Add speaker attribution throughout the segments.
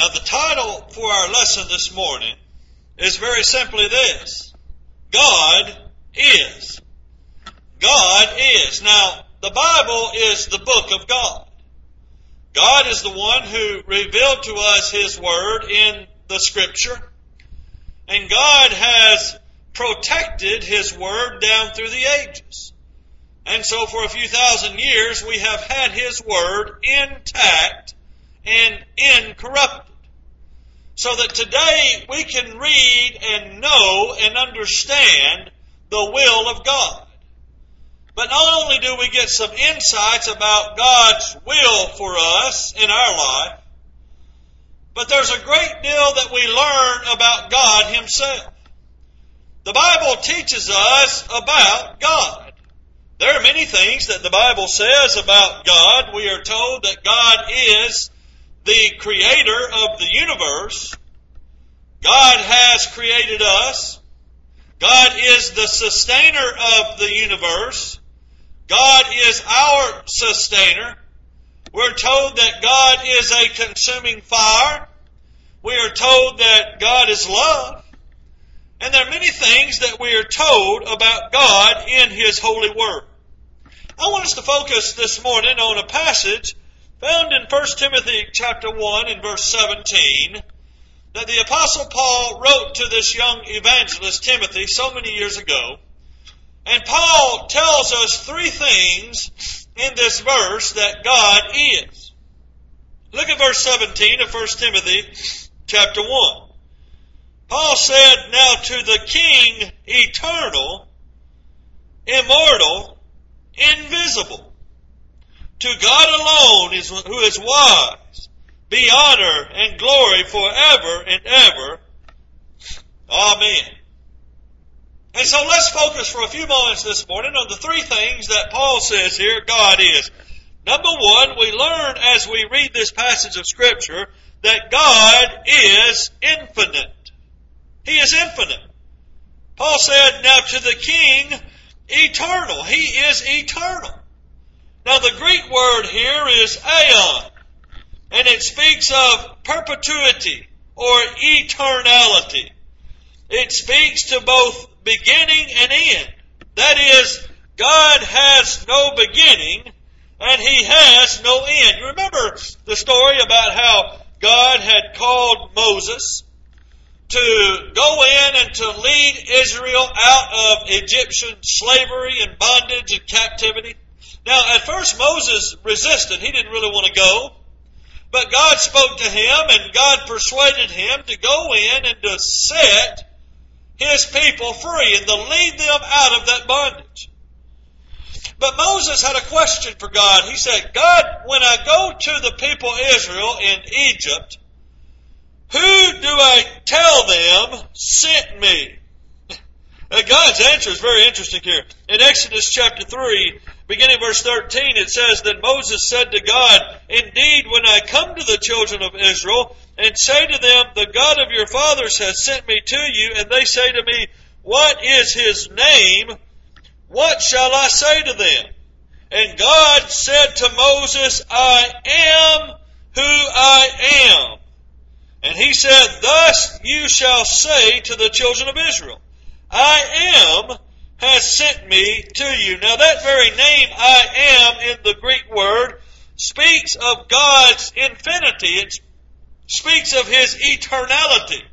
Speaker 1: Now the title for our lesson this morning is very simply this: God is. God is. Now, the Bible is the book of God. God is the one who revealed to us His Word in the Scripture. And God has protected His Word down through the ages. And so for a few thousand years we have had His Word intact and incorrupted. So that today we can read and know and understand the will of God. But not only do we get some insights about God's will for us in our life, but there's a great deal that we learn about God Himself. The Bible teaches us about God. There are many things that the Bible says about God. We are told that God is the creator of the universe. God has created us. God is the sustainer of the universe. God is our sustainer. We're told that God is a consuming fire. We are told that God is love. And there are many things that we are told about God in His holy word. I want us to focus this morning on a passage found in 1 Timothy chapter 1 and verse 17 that the Apostle Paul wrote to this young evangelist Timothy so many years ago. And Paul tells us three things in this verse that God is. Look at verse 17 of 1 Timothy chapter 1. Paul said, "Now to the King, eternal, immortal, invisible, to God alone who is wise, be honor and glory forever and ever. Amen." And so let's focus for a few moments this morning on the three things that Paul says here God is. Number one, we learn as we read this passage of Scripture that God is infinite. He is infinite. Paul said, "Now to the King, eternal." He is eternal. Now the Greek word here is aeon, and it speaks of perpetuity or eternality. It speaks to both beginning and end. That is, God has no beginning and He has no end. You remember the story about how God had called Moses to go in and to lead Israel out of Egyptian slavery and bondage and captivity. Now, at first Moses resisted. He didn't really want to go. But God spoke to him and God persuaded him to go in and to set His people free and to lead them out of that bondage. But Moses had a question for God. He said, "God, when I go to the people of Israel in Egypt, who do I tell them sent me?" And God's answer is very interesting here. In Exodus chapter 3, beginning verse 13, it says that Moses said to God, "Indeed, when I come to the children of Israel and say to them, 'The God of your fathers has sent me to you,' and they say to me, 'What is His name?' what shall I say to them?" And God said to Moses, "I am who I am." And He said, "Thus you shall say to the children of Israel, 'I am has sent me to you.'" Now that very name, "I am," in the Greek word, speaks of God's infinity. It speaks of His eternality.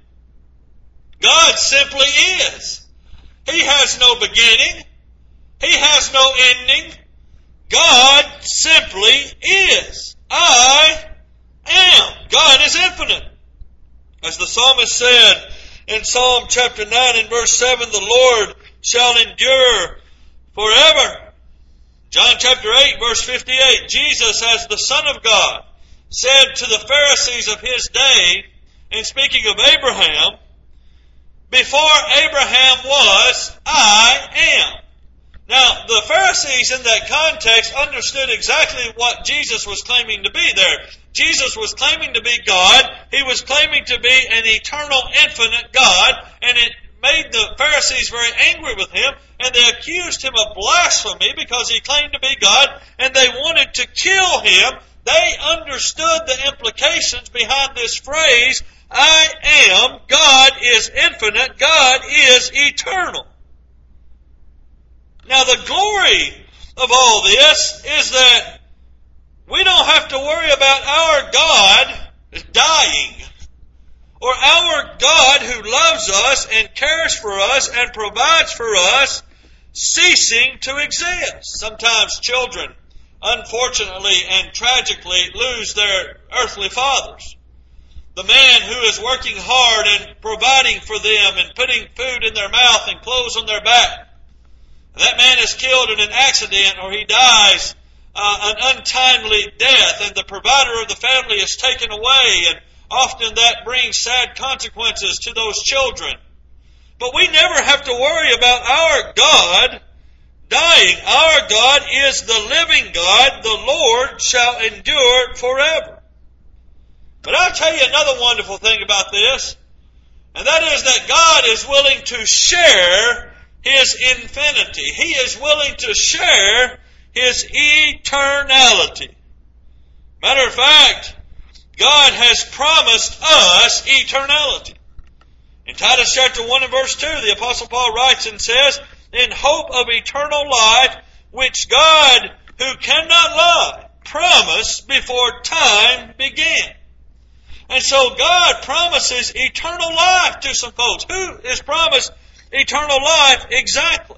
Speaker 1: God simply is. He has no beginning. He has no ending. God simply is. I am. God is infinite. As the psalmist said in Psalm chapter 9 and verse 7, "The Lord shall endure forever." John chapter 8 verse 58, Jesus as the Son of God said to the Pharisees of His day, in speaking of Abraham, "Before Abraham was, I am." Now, the Pharisees in that context understood exactly what Jesus was claiming to be there. Jesus was claiming to be God. He was claiming to be an eternal, infinite God, and it made the Pharisees very angry with Him, and they accused Him of blasphemy because He claimed to be God, and they wanted to kill Him. they understood the implications behind this phrase, I am. God is infinite. God is eternal. Now the glory of all this is that we don't have to worry about our God dying, or our God who loves us and cares for us and provides for us ceasing to exist. Sometimes children, unfortunately and tragically, lose their earthly fathers. The man who is working hard and providing for them and putting food in their mouth and clothes on their back. That man is killed in an accident, or he dies an untimely death, and the provider of the family is taken away, and often that brings sad consequences to those children. But we never have to worry about our God dying. Our God is the living God. The Lord shall endure forever. But I'll tell you another wonderful thing about this, and that is that God is willing to share His infinity. He is willing to share His eternality. Matter of fact, God has promised us eternality. In Titus chapter 1 and verse 2, the Apostle Paul writes and says, in hope of eternal life, which God, who cannot lie, promised before time began. And so God promises eternal life to some folks. Who is promised eternal life exactly?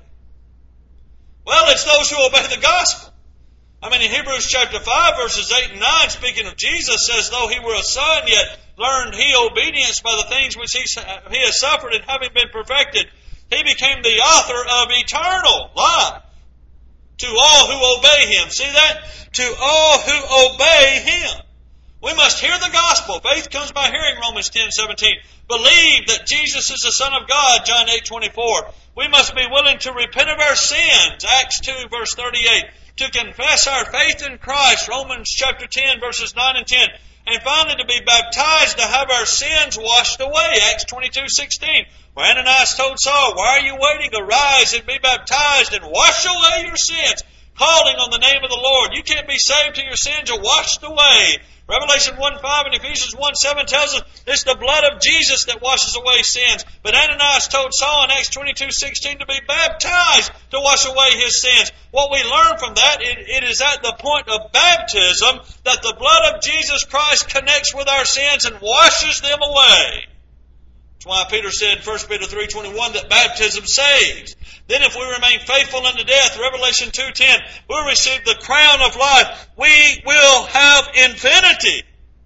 Speaker 1: Well, it's those who obey the gospel. I mean, in Hebrews chapter 5, verses 8 and 9, speaking of Jesus, says, though He were a son, yet learned He obedience by the things which He has suffered, and having been perfected, He became the author of eternal life to all who obey Him. See that? To all who obey Him. We must hear the gospel. Faith comes by hearing, Romans 10:17. Believe that Jesus is the Son of God, John 8:24. We must be willing to repent of our sins, Acts 2, verse 38. To confess our faith in Christ, Romans chapter 10, verses 9 and 10. And finally, to be baptized to have our sins washed away, Acts 22:16. Where Ananias told Saul, why are you waiting? Arise and be baptized and wash away your sins, calling on the name of the Lord. You can't be saved till your sins are washed away. Revelation 1:5 and Ephesians 1:7 tells us it's the blood of Jesus that washes away sins. But Ananias told Saul in Acts 22:16 to be baptized to wash away his sins. What we learn from that, it is at the point of baptism that the blood of Jesus Christ connects with our sins and washes them away. That's why Peter said in 1 Peter 3:21 that baptism saves. Then if we remain faithful unto death, Revelation 2:10, we'll receive the crown of life. We will have infinity,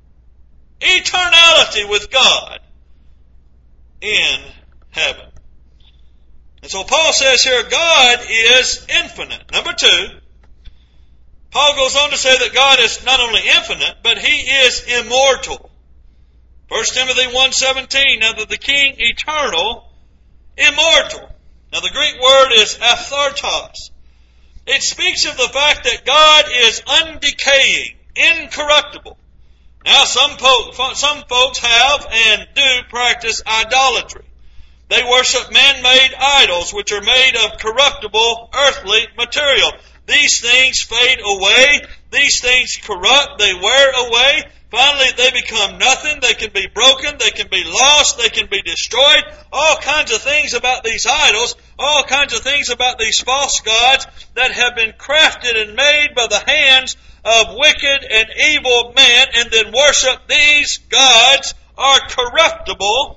Speaker 1: eternality with God in heaven. And so Paul says here, God is infinite. Number 2, Paul goes on to say that God is not only infinite, but He is immortal. 1 Timothy 1:17, now that the King eternal, immortal. Now the Greek word is aphthartos. It speaks of the fact that God is undecaying, incorruptible. Now some folks have and do practice idolatry. They worship man-made idols which are made of corruptible earthly material. These things fade away. These things corrupt. They wear away. Finally, they become nothing. They can be broken. They can be lost. They can be destroyed. All kinds of things about these idols, all kinds of things about these false gods that have been crafted and made by the hands of wicked and evil men and then worship these gods are corruptible.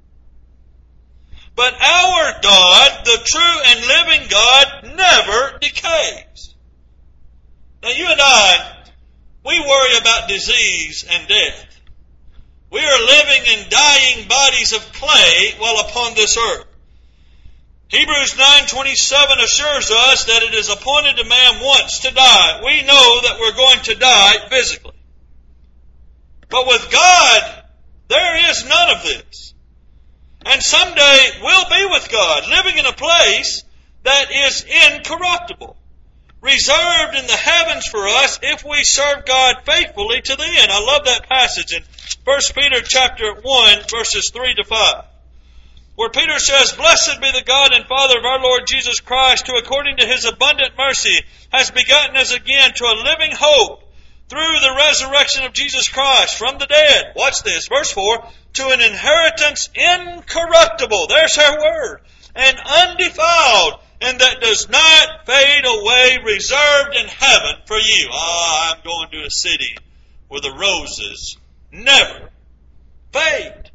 Speaker 1: But our God, the true and living God, never decays. Now you and I, we worry about disease and death. We are living in dying bodies of clay while upon this earth. Hebrews 9:27 assures us that it is appointed to man once to die. We know that we're going to die physically. But with God, there is none of this. And someday we'll be with God, living in a place that is incorruptible, reserved in the heavens for us if we serve God faithfully to the end. I love that passage in 1 Peter chapter 1, verses 3 to 5, where Peter says, Blessed be the God and Father of our Lord Jesus Christ, who according to His abundant mercy has begotten us again to a living hope through the resurrection of Jesus Christ from the dead. Watch this, verse 4, to an inheritance incorruptible. There's her word. And undefiled, and that does not fade away, reserved in heaven for you. I'm going to a city where the roses never fade.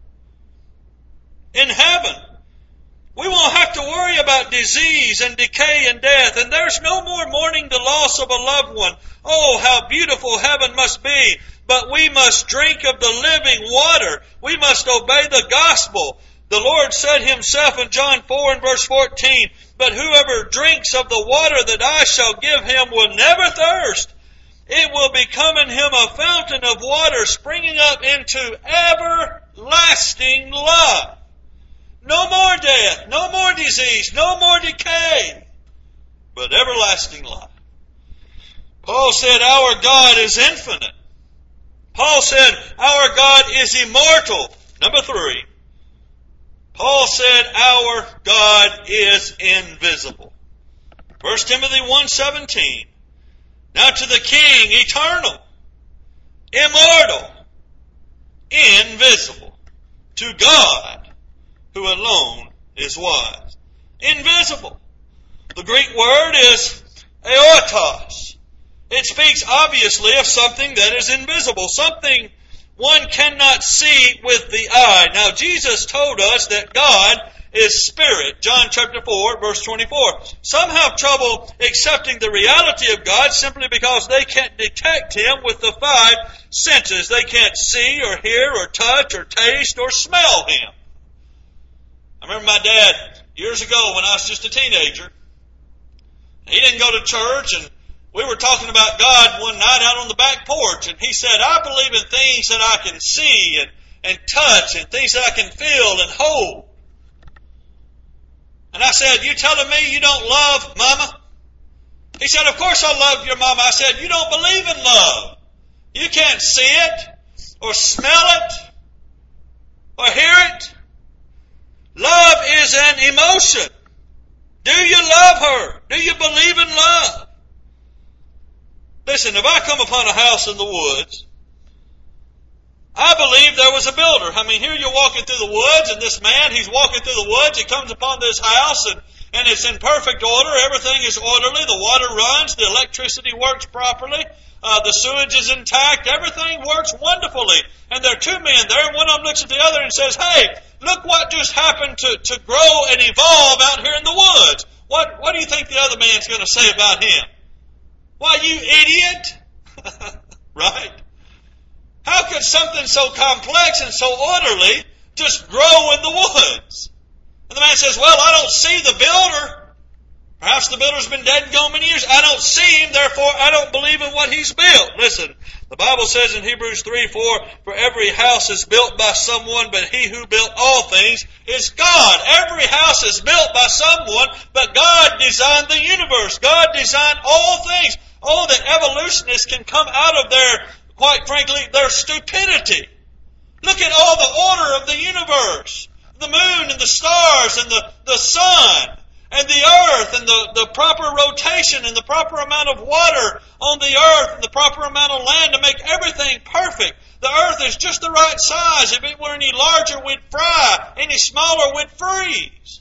Speaker 1: In heaven, we won't have to worry about disease and decay and death, and there's no more mourning the loss of a loved one. Oh, how beautiful heaven must be. But we must drink of the living water. We must obey the gospel. The Lord said himself in John 4 and verse 14, but whoever drinks of the water that I shall give him will never thirst. It will become in him a fountain of water springing up into everlasting life. No more death, no more disease, no more decay, but everlasting life. Paul said our God is infinite. Paul said our God is immortal. Number 3. Paul said our God is invisible. 1 Timothy 1:17. Now to the King, eternal, immortal, invisible, to God, who alone is wise. Invisible. The Greek word is aortos. It speaks obviously of something that is invisible, something one cannot see with the eye. Now, Jesus told us that God is spirit. John chapter 4, verse 24. Some have trouble accepting the reality of God simply because they can't detect Him with the 5 senses. They can't see or hear or touch or taste or smell Him. I remember my dad years ago when I was just a teenager. He didn't go to church, and we were talking about God one night out on the back porch, and he said, I believe in things that I can see and touch and things that I can feel and hold. And I said, you telling me you don't love Mama? He said, of course I love your Mama. I said, you don't believe in love. You can't see it or smell it or hear it. Love is an emotion. Do you love her? Do you believe in love? Listen, if I come upon a house in the woods, I believe there was a builder. I mean, here you're walking through the woods, and this man, he's walking through the woods. He comes upon this house, and it's in perfect order. Everything is orderly. The water runs. The electricity works properly. The sewage is intact. Everything works wonderfully. And there are 2 men there. One of them looks at the other and says, hey, look what just happened to grow and evolve out here in the woods. What do you think the other man's going to say about him? Why, you idiot! Right? How could something so complex and so orderly just grow in the woods? And the man says, well, I don't see the builder. Perhaps the builder's been dead and gone many years. I don't see him, therefore I don't believe in what he's built. Listen, the Bible says in Hebrews 3:4, for every house is built by someone, but he who built all things is God. Every house is built by someone, but God designed the universe. God designed all things. Oh, the evolutionists can come out of their, quite frankly, their stupidity. Look at all the order of the universe. The moon and the stars and the sun and the earth and the proper rotation and the proper amount of water on the earth and the proper amount of land to make everything perfect. The earth is just the right size. If it were any larger, we'd fry. Any smaller, we'd freeze.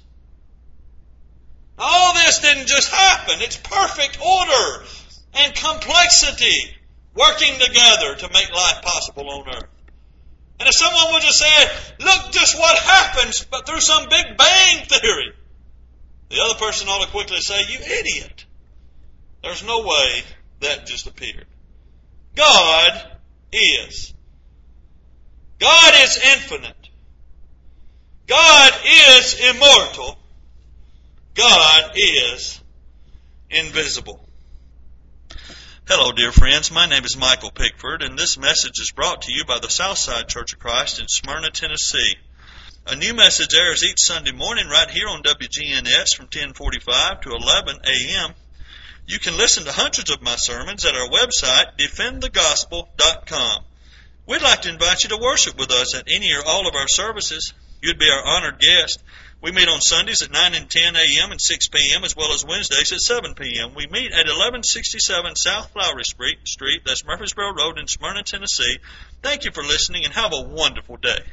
Speaker 1: All this didn't just happen. It's perfect order and complexity working together to make life possible on earth. And if someone would just say, look just what happens but through some big bang theory, the other person ought to quickly say, you idiot. There's no way that just appeared. God is. God is infinite. God is immortal. God is invisible. Hello, dear friends. My name is Michael Pickford, and this message is brought to you by the Southside Church of Christ in Smyrna, Tennessee. A new message airs each Sunday morning right here on WGNS from 10:45 to 11 a.m. You can listen to hundreds of my sermons at our website, defendthegospel.com. We'd like to invite you to worship with us at any or all of our services. you'd be our honored guest. We meet on Sundays at 9 and 10 a.m. and 6 p.m. as well as Wednesdays at 7 p.m. We meet at 1167 South Flowery Street, that's Murfreesboro Road in Smyrna, Tennessee. Thank you for listening and have a wonderful day.